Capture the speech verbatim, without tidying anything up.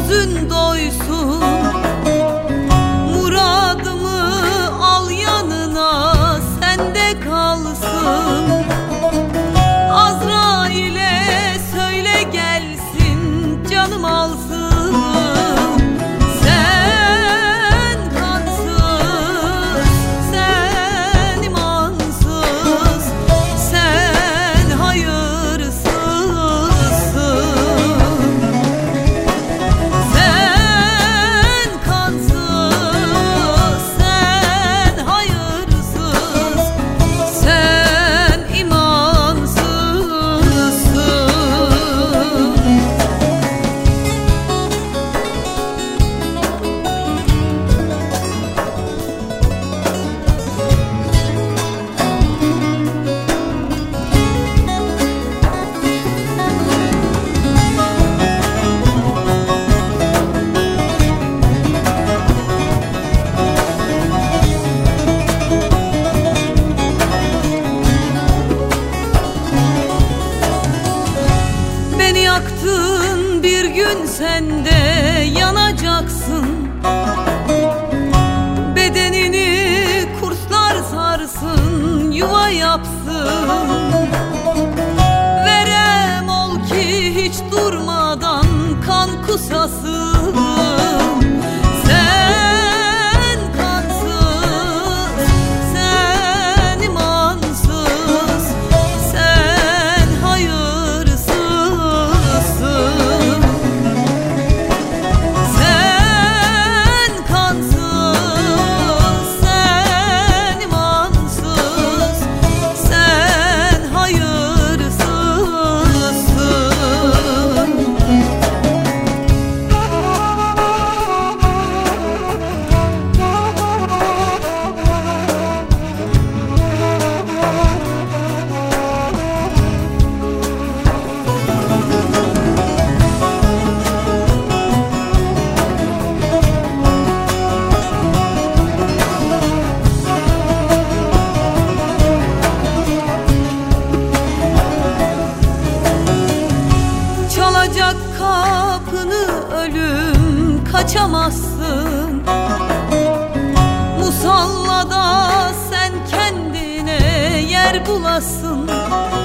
gözün doysun. Muradımı al yanına, sende kalsın. Azrail'e söyle gelsin, canım alsın. Sen kansız, sen imansız, sen hayırsızsın. Sen kansız, sen hayırsız, sen imansızsın. Beni yaktın, bir gün sen de yanacaksın. Bedenini kurtlar sarsın, yuva yapsın. Verem ol ki hiç durmadan kan kusasın. Sen kansız, sen imansız, sen hayırsızsın. Sen kansız, sen imansız, sen hayırsızsın. Çalacak kapını ölüm, kaçamazsın. Musallada sen kendine yer bulasın.